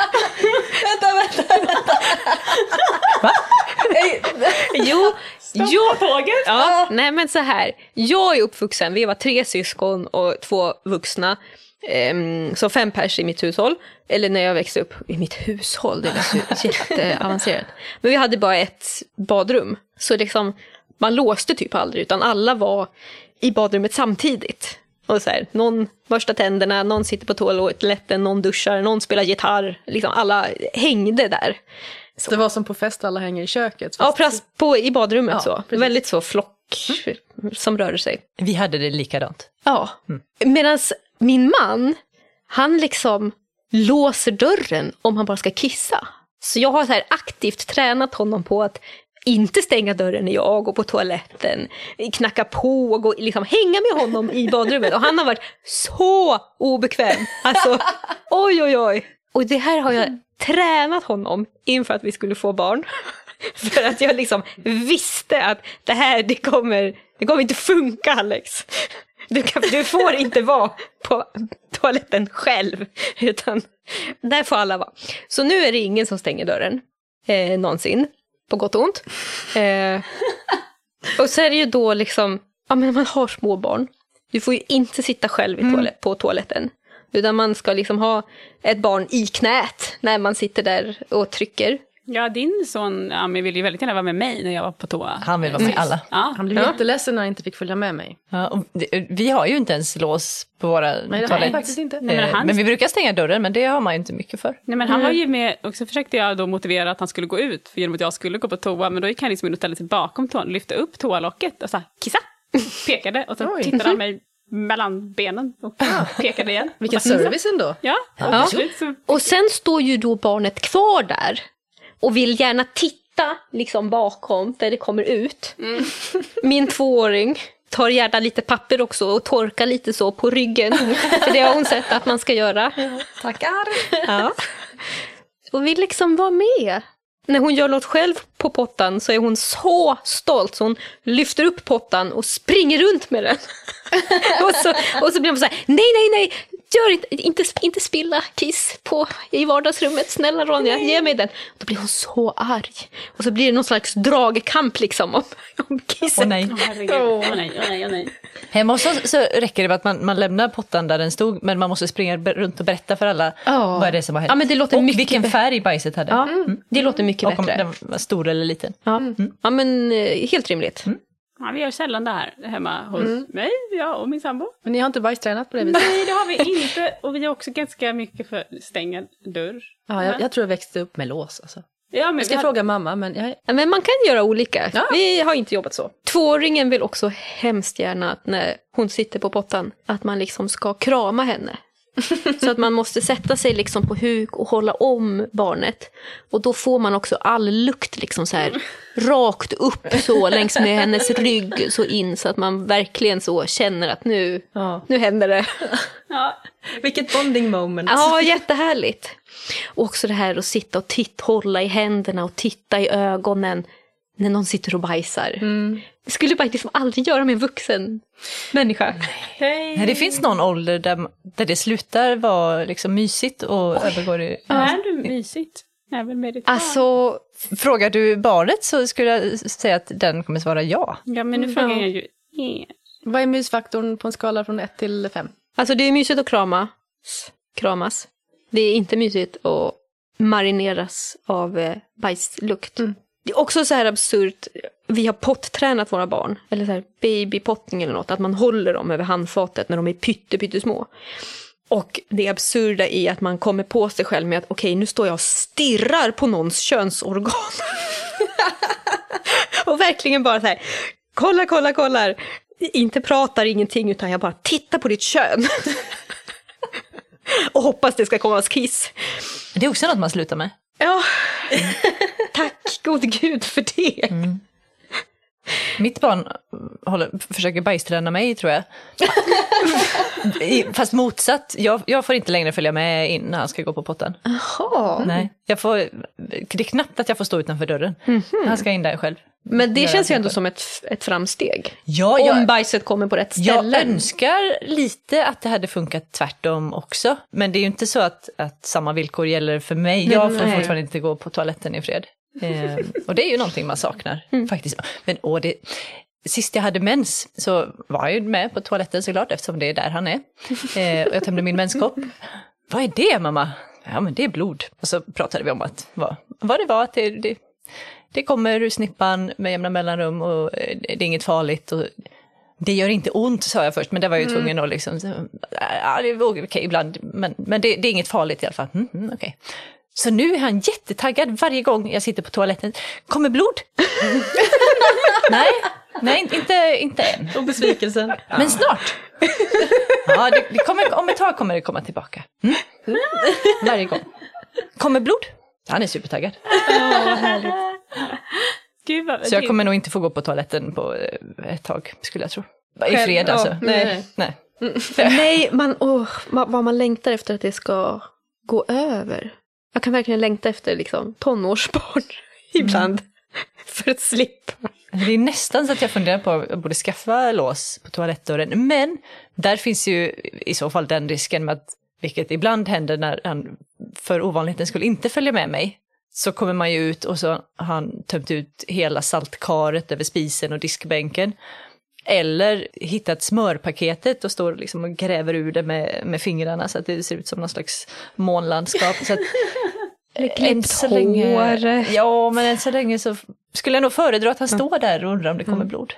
Va? Jo, Tåget? ja, nej men så här. Jag är uppvuxen, vi var 3 syskon och 2 vuxna. Så 5 pers i mitt hushåll. Eller när jag växte upp i mitt hushåll, det är så jätteavancerat. Men vi hade bara ett badrum. Så liksom, man låste typ aldrig, utan alla var i badrummet samtidigt. Och så här, någon borstar tänderna, någon sitter på toaletten, någon duschar, någon spelar gitarr. Liksom alla hängde där. Så det var som på fest, alla hänger i köket. Ja, i badrummet Ja, så. precis. Väldigt så flock som rörde sig. Vi hade det likadant. Ja. Medan min man, han liksom låser dörren om han bara ska kissa. Så jag har så här aktivt tränat honom på att inte stänga dörren när jag går på toaletten, knacka på och gå, liksom, hänga med honom i badrummet. Och han har varit så obekväm. Alltså, oj, oj, oj. Och det här har jag tränat honom inför att vi skulle få barn. För att jag liksom visste att det kommer inte funka, Alex. Du får inte vara på toaletten själv, utan där får alla vara. Så nu är det ingen som stänger dörren någonsin, på gott och ont. Och så är det ju då liksom, ja men man har små barn. Du får ju inte sitta själv på toaletten. Utan man ska liksom ha ett barn i knät när man sitter där och trycker. Ja, din son vill ju väldigt gärna vara med mig när jag var på toa. Han vill vara med alla. Ja. Han blev jätteledsen när han inte fick följa med mig. Ja, och vi har ju inte ens lås på våra Nej, det har jag toaletter. faktiskt inte. Nej, men Men vi brukar stänga dörren, men det har man ju inte mycket för. Nej, men han var ju med, och så försökte jag då motivera att han skulle gå ut, för genom att jag skulle gå på toa, men då gick han liksom in och ställde sig bakom toan, lyfte upp toalocket och sa kissa, pekade, och så Oj. tittade han mig mellan benen och pekade igen. Vilken service ändå. Ja, Ja. så, Och sen står ju då barnet kvar där och vill gärna titta liksom bakom där det kommer ut. Min 2-åring tar gärna lite papper också och torkar lite så på ryggen. För det har hon sett att man ska göra. Tackar. Ja. Och vill liksom vara med. När hon gör något själv på pottan så är hon så stolt så hon lyfter upp pottan och springer runt med den. och så blir hon så här, nej, gör inte spilla kiss i vardagsrummet, snälla Ronja, ge mig den. Då blir hon så arg. Och så blir det någon slags dragkamp liksom om kisset. Åh nej. herregud, åh nej. Hemma hos oss så räcker det med att man lämnar pottan där den stod, men man måste springa runt och berätta för alla vad är det som har hänt. Ja, men det låter och mycket vilken bättre. färg bajset hade. Ja, det låter mycket Och om bättre. den var stor eller liten. Ja. Ja, men helt rimligt. Ja, vi gör sällan det här hemma hos mig, jag och min sambo. Men ni har inte bajstränat på det viset? Nej, det har vi inte. Och vi har också ganska mycket för stängd dörr. Ja, jag tror jag växte upp med lås. Alltså. Ja, men Jag ska fråga mamma, men Ja, men man kan göra olika. Ja. Vi har inte jobbat så. 2-åringen vill också hemskt gärna att när hon sitter på pottan att man liksom ska krama henne. Så att man måste sätta sig liksom på huk och hålla om barnet. Och då får man också all lukt liksom så här rakt upp så längs med hennes rygg så in så att man verkligen så känner att nu händer det. Ja. Vilket bonding moment. Ja, jättehärligt. Och också det här att sitta och hålla i händerna och titta i ögonen när någon sitter och bajsar. Det skulle man liksom aldrig göra med en vuxen människa. Nej, det finns någon ålder där det slutar vara liksom mysigt och övergår i... Är du mysigt? Även med ditt barn? Alltså, Frågar du barnet så skulle jag säga att den kommer svara ja. Ja, men nu frågar jag ju... Vad är mysfaktorn på en skala från 1 till 5? alltså det är mysigt att kramas. Det är inte mysigt att marineras av bajslukt. Det är också så här absurt. Vi har pottränat våra barn. Eller så här babypottning eller något. Att man håller dem över handfatet när de är pyttesmå. Och det absurda är att man kommer på sig själv med att okej, nu står jag och stirrar på någons könsorgan. Och verkligen bara så här, kollar. Inte pratar ingenting utan jag bara tittar på ditt kön. Och hoppas det ska komma kiss. Det är också något man slutar med. Ja, tack gode gud för det. Mitt barn försöker bajsträna mig, tror jag. Fast motsatt. Jag får inte längre följa med in när han ska gå på potten. Jaha. Nej, det är knappt att jag får stå utanför dörren. Han ska in där själv. Men det känns ju ändå som ett framsteg. Ja, om bajset kommer på rätt jag ställe. önskar lite att det hade funkat tvärtom också. Men det är ju inte så att samma villkor gäller för mig. Jag får fortfarande inte gå på toaletten i fred. Och det är ju någonting man saknar faktiskt. Men sist jag hade mens så var jag ju med på toaletten såklart, eftersom det är där han är. Och jag tömde min menskopp. Vad är det, mamma? Ja, men det är blod. Och så pratade vi om vad det var, att det kommer ur snippan med jämna mellanrum och det är inget farligt. Och det gör inte ont, sa jag först, men det var jag ju tvungen att liksom... Ja, det är okej ibland, men det är inget farligt i alla fall. Okej. Så nu är han jättetaggad varje gång jag sitter på toaletten. Kommer blod? Nej, inte än. Och besvikelsen. Men snart. Ja, det kommer, om ett tag kommer det komma tillbaka. Varje gång. Kommer blod? Han är supertaggad. Gud, Så jag kommer nog inte få gå på toaletten på ett tag, skulle jag tro. I fred alltså. Nej. Nej, vad man längtar efter att det ska gå över. Jag kan verkligen längta efter liksom tonårsbarn ibland. För att slippa. Det är nästan så att jag funderar på att jag borde skaffa lås på toalettdörren. Men där finns ju i så fall den risken med att, vilket ibland händer när han för ovanligheten skulle inte följa med mig, så kommer man ju ut och så har han tömt ut hela saltkaret över spisen och diskbänken. Eller hittat smörpaketet och står liksom och gräver ur det med fingrarna så att det ser ut som någon slags månlandskap. Så att än så länge, ja, men än så länge så skulle jag nog föredra att han står där och undrar om det kommer blod.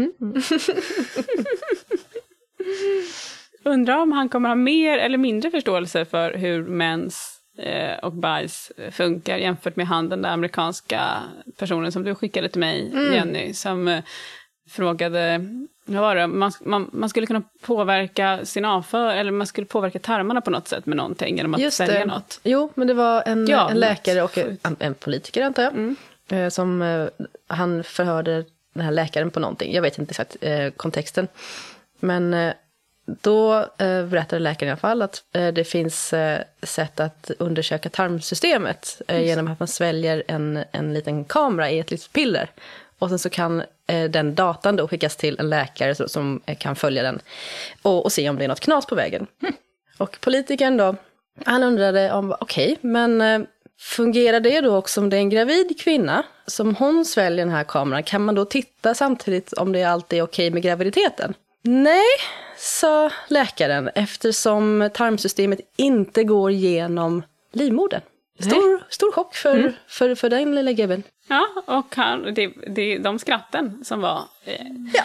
Undrar om han kommer ha mer eller mindre förståelse för hur mens och bajs funkar jämfört med han, den där amerikanska personen som du skickade till mig, Jenny, som frågade, vad var det? Man skulle kunna påverka sin eller man skulle påverka tarmarna på något sätt med någonting genom att sälja något. Jo, men det var en läkare och en politiker, antar jag, som han förhörde den här läkaren på någonting. Jag vet inte exakt kontexten. Men då berättade läkaren i alla fall att det finns sätt att undersöka tarmsystemet genom att man sväljer en liten kamera i ett litet piller. Och sen så kan den datan då skickas till en läkare som kan följa den och se om det är något knas på vägen. Och politikern då, han undrade om, men fungerar det då också om det är en gravid kvinna som hon sväljer den här kameran? Kan man då titta samtidigt om det alltid är okej med graviditeten? Nej, sa läkaren, eftersom tarmsystemet inte går genom livmodern. Stor chock för den lilla gubben. Ja, och det de skratten som var... Ja.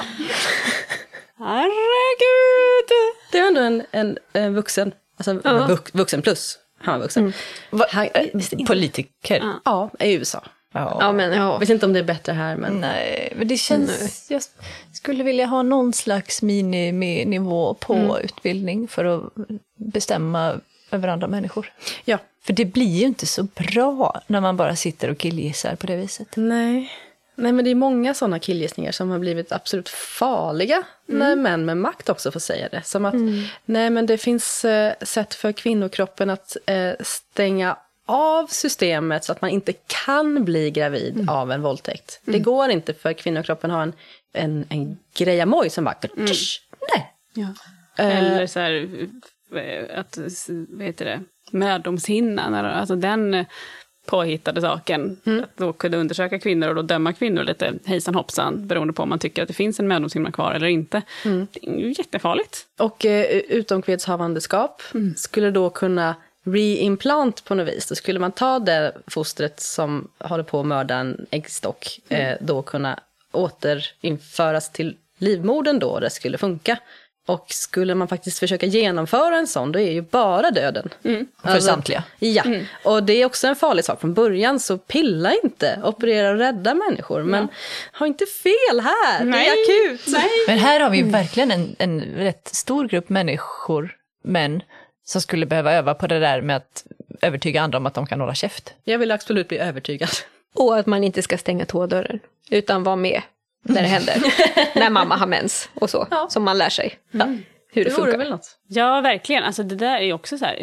Herregud! Det var ändå en vuxen, alltså vuxen plus. Han var vuxen. Politiker? Ja, i USA. Ja, men Jag vet inte om det är bättre här, men... Nej, men det känns... Jag skulle vilja ha någon slags miniminivå på utbildning för att bestämma över andra människor. Ja. För det blir ju inte så bra när man bara sitter och killgissar på det viset. Nej, men det är många sådana killgissningar som har blivit absolut farliga när män med makt också får säga det. Som att, nej men det finns sätt för kvinnokroppen att stänga av systemet så att man inte kan bli gravid av en våldtäkt. Det går inte för kvinnokroppen att ha en grejamoj som bara... Nej. Ja. Eller så här, att, vad heter det, mödomshinnan, alltså den påhittade saken, att då kunde undersöka kvinnor och då döma kvinnor lite hejsan hoppsan, beroende på om man tycker att det finns en mödomshinna kvar eller inte. Det är ju jättefarligt. Och utomkvedshavandeskap skulle då kunna reimplant på något vis. Då skulle man ta det fostret som håller på att mörda en äggstock, då kunna återinföras till livmodern då det skulle funka. Och skulle man faktiskt försöka genomföra en sån, då är ju bara döden. För samtliga. Ja, och det är också en farlig sak från början, så pilla inte, operera och rädda människor. Men ha inte fel här, det är akut. Men här har vi verkligen en rätt stor grupp människor, män, som skulle behöva öva på det där med att övertyga andra om att de kan hålla käft. Jag vill absolut bli övertygad. Och att man inte ska stänga tådörren, utan vara med när det händer. När mamma har mens och så, som man lär sig hur det funkar. Väl något. Ja, verkligen. Alltså det där är ju också så här,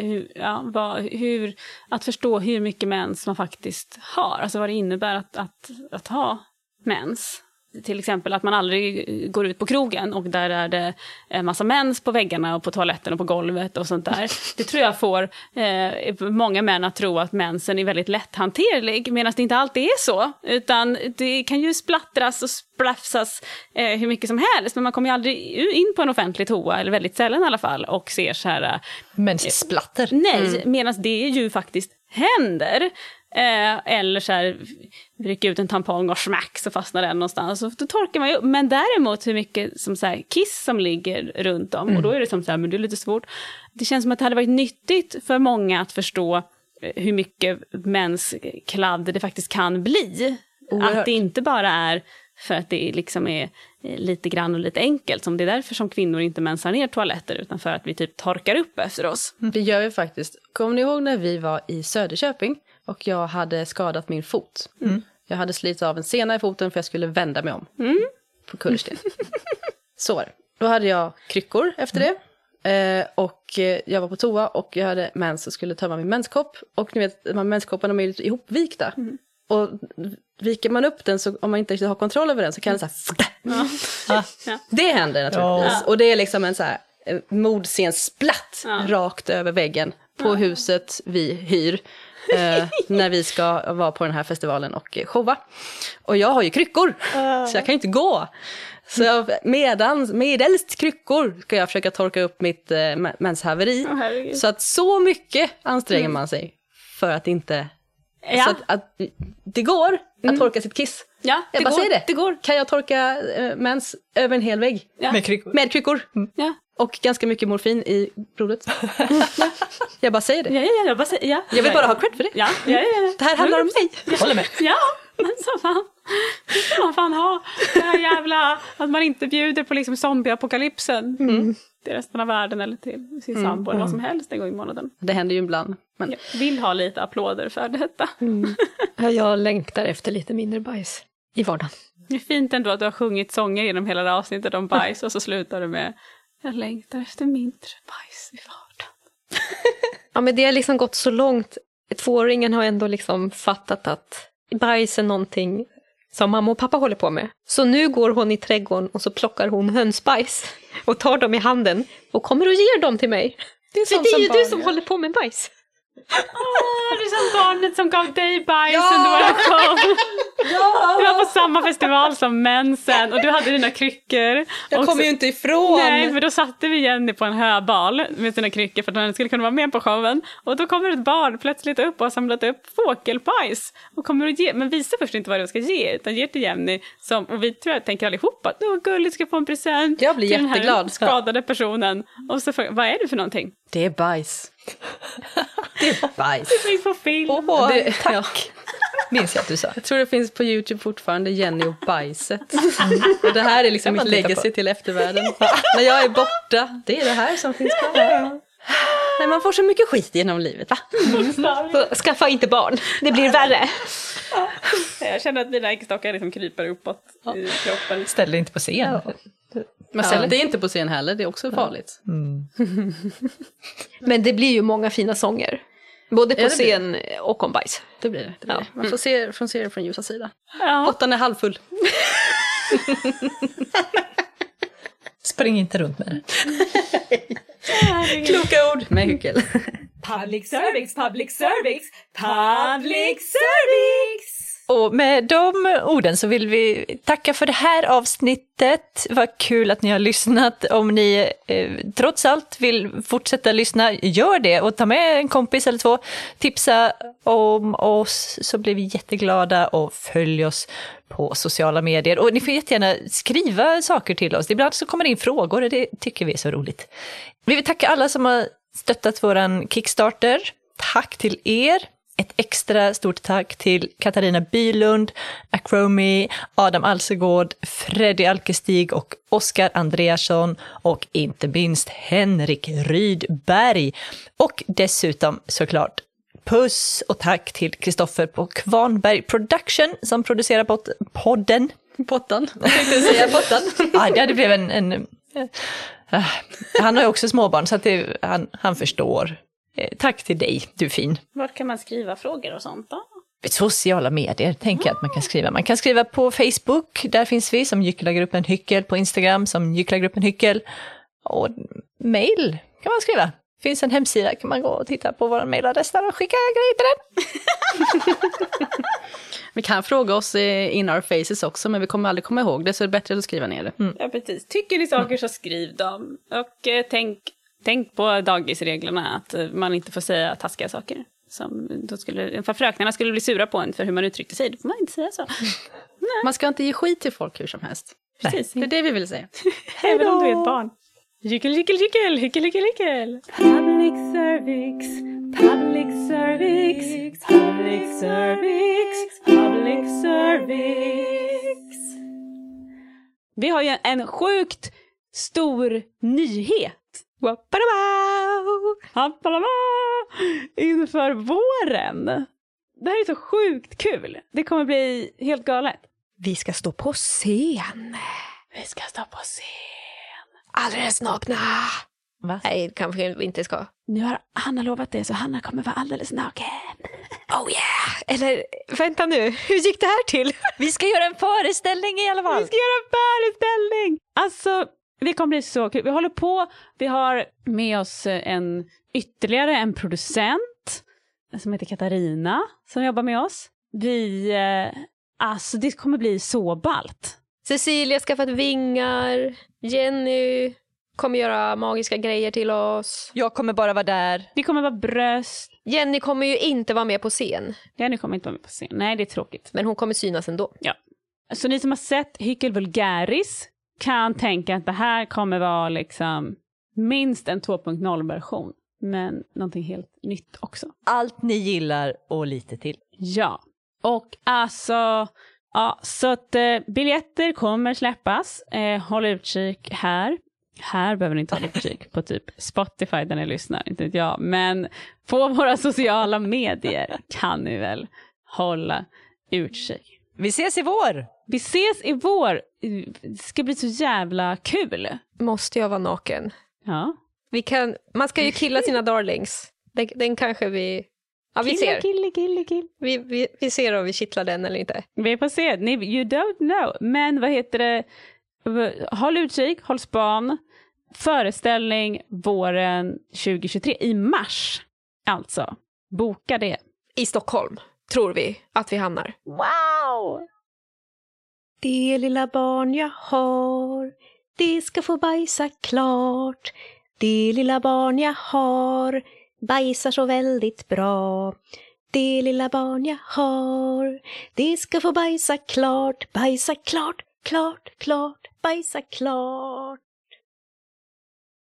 hur att förstå hur mycket mens man faktiskt har. Alltså vad det innebär att ha mens. Till exempel att man aldrig går ut på krogen och där är det en massa mens på väggarna och på toaletten och på golvet och sånt där. Det tror jag får många män att tro att mensen är väldigt lätthanterlig, medan det inte alltid är så. Utan det kan ju splattras och splafsas hur mycket som helst, men man kommer ju aldrig in på en offentlig toa, eller väldigt sällan i alla fall, och ser så här... Menssplatter. Nej, medan det ju faktiskt händer. Eller så här, rycka ut en tampong och smack så fastnar den någonstans, så då torkar man ju. Men däremot hur mycket som så här, kiss som ligger runt om, och då är det som så här, men det är lite svårt. Det känns som att det hade varit nyttigt för många att förstå hur mycket menskladd det faktiskt kan bli. Oerhört. Att det inte bara är för att det liksom är lite grann och lite enkelt, som det är därför som kvinnor inte mensar ner toaletter, utan för att vi typ torkar upp efter oss. Det gör vi faktiskt. Kommer ni ihåg när vi var i Söderköping och jag hade skadat min fot? Jag hade slitit av en sena i foten för jag skulle vända mig om på kullersten. Så var det. Då hade jag kryckor efter det. Och jag var på toa och jag hade mens och skulle tömma min menskopp. Och ni vet, de här menskopparna är lite ihopvikta. Och viker man upp den, så om man inte riktigt har kontroll över den, så kan det så här... Det händer naturligtvis. Och det är liksom en så här mordscensplatt rakt över väggen på huset vi hyr. När vi ska vara på den här festivalen och showa. Och jag har ju kryckor, så jag kan ju inte gå. Så jag, medelst kryckor ska jag försöka torka upp mitt menshaveri. Så att så mycket anstränger man sig för att inte... Så att det går att torka sitt kiss. Ja, jag bara säger det. Det går. Kan jag torka mens över en hel vägg? Ja. Med kryckor. Ja. Och ganska mycket morfin i blodet. Jag bara säger det. Jag vill bara ha cred för det. Ja. Det här handlar om mig. Jag håller med. Ja, men så fan. Det ska man fan ha. Det här jävla... Att man inte bjuder på liksom zombieapokalypsen. Till resten av världen eller till sin sambo eller vad som helst en gång i månaden. Det händer ju ibland. Men... Jag vill ha lite applåder för detta. Jag längtar efter lite mindre bajs i vardagen. Det är fint ändå att du har sjungit sånger genom hela det avsnittet om bajs och så slutar du med jag längtar efter mindre bajs i vardagen. Ja, men det har liksom gått så långt. 2-åringen har ändå liksom fattat att bajs är någonting som mamma och pappa håller på med. Så nu går hon i trädgården och så plockar hon hönsbajs och tar dem i handen och kommer och ger dem till mig. Det är ju du som håller på med bajs. Det är som barnet som gav dig bajsen då jag kom. Du var på samma festival som mensen och du hade dina kryckor. Jag kommer ju inte ifrån. Nej, för då satte vi Jenny på en höbal med sina kryckor för att han skulle kunna vara med på showen. Och då kommer ett barn plötsligt upp och har samlat upp fågelbajs. Och kommer att ge, men visa först inte vad du ska ge, utan ge till Jenny. Och vi tror jag tänker allihopa att gulligt ska få en present. Jag blir till jätteglad. Den här skadade personen. Och så frågar vad är det för någonting? Det är bajs. Det är bajs. Det finns på film. Tack. Minns jag att du sa. Jag tror det finns på YouTube fortfarande Jenny och bajset. Och det här är liksom mitt legacy till eftervärlden. När jag är borta, det är det här som finns kvar. Nej, man får så mycket skit genom livet, va? Så skaffa inte barn, det blir värre. Jag känner att mina äggstockar liksom kryper uppåt i kroppen. Ställ dig inte på scen. Men sätt dig inte på scen heller, det är också farligt. Men det blir ju många fina sånger. Både på scen och om bajs. Det blir det. Ja. Man får se det från ljusa sida. Ja. Pottan är halvfull. Spring inte runt med det. Kloka ord med hyckel. Public service, public service, public service! Och med de orden så vill vi tacka för det här avsnittet. Vad kul att ni har lyssnat. Om ni trots allt vill fortsätta lyssna, gör det. Och ta med en kompis eller två. Tipsa om oss så blir vi jätteglada. Och följ oss på sociala medier. Och ni får jättegärna skriva saker till oss. Ibland så kommer det in frågor och det tycker vi är så roligt. Vi vill tacka alla som har stöttat våran Kickstarter. Tack till er. Ett extra stort tack till Katarina Bylund, Acromi, Adam Alsegård, Freddy Alkestig och Oskar Andreasson och inte minst Henrik Rydberg. Och dessutom såklart puss och tack till Kristoffer på Kvarnberg Production som producerar podden. Pottan. Jag tänkte säga pottan. Ja, det blev han har ju också småbarn så att han förstår. Tack till dig, du är fin. Vart kan man skriva frågor och sånt då? Sociala medier tänker jag att man kan skriva. Man kan skriva på Facebook, där finns vi som Gycklargruppen Hyckel. På Instagram som Gycklargruppen Hyckel. Och mail kan man skriva. Finns en hemsida, kan man gå och titta på vår mailadress där och skicka grejer till den. Vi kan fråga oss in our faces också, men vi kommer aldrig komma ihåg det, så det är bättre att skriva ner det. Ja, precis. Tycker ni saker så skriv dem. Och tänk på dagisreglerna att man inte får säga taskiga saker. För fröknarna skulle bli sura på en för hur man uttryckte sig. Då får man inte säga så. Man ska inte ge skit till folk hur som helst. Precis. Det är det vi vill säga. Även om du är ett barn. Hyckel, hyckel, hyckel, hyckel, hyckel, hyckel. Public service, public service, public service, public service. Vi har ju en sjukt stor nyhet. Inför våren. Det här är så sjukt kul. Det kommer bli helt galet. Vi ska stå på scen. Vi ska stå på scen. Alldeles nakna. Va? Nej, kanske vi inte ska. Nu har Hanna lovat det, så Hanna kommer vara alldeles naken. Oh yeah! Eller, vänta nu. Hur gick det här till? Vi ska göra en föreställning i alla fall. Vi ska göra en föreställning! Alltså, det kommer bli så kul. Vi håller på, vi har med oss ytterligare en producent som heter Katarina som jobbar med oss. Alltså det kommer bli så ballt. Cecilia ska skaffat vingar. Jenny kommer göra magiska grejer till oss. Jag kommer bara vara där. Det kommer vara bröst. Jenny kommer ju inte vara med på scen. Jenny kommer inte vara med på scen. Nej, det är tråkigt. Men hon kommer synas ändå. Ja. Så ni som har sett Hyckel Vulgaris kan tänka att det här kommer vara liksom minst en 2.0-version. Men någonting helt nytt också. Allt ni gillar och lite till. Ja. Och alltså... Ja, så att biljetter kommer släppas. Håll utkik här. Här behöver ni inte hålla utkik på typ Spotify där ni lyssnar, inte vet jag. Men på våra sociala medier kan ni väl hålla utkik. Vi ses i vår! Vi ses i vår! Det ska bli så jävla kul. Måste jag vara naken? Ja. Man ska ju killa sina darlings. Den kanske vi... Ja, vi ser. Kill. Vi ser om vi kittlar den eller inte. Vi får se. You don't know. Men vad heter det? Håll utkik, håll span. Föreställning våren 2023 i mars. Alltså, boka det. I Stockholm tror vi att vi hamnar. Wow! Det lilla barn jag har, det ska få bajsa klart. Det lilla barn jag har bajsar så väldigt bra. Det lilla barn jag har, det ska få bajsa klart. Bajsa klart, klart, klart, bajsa klart.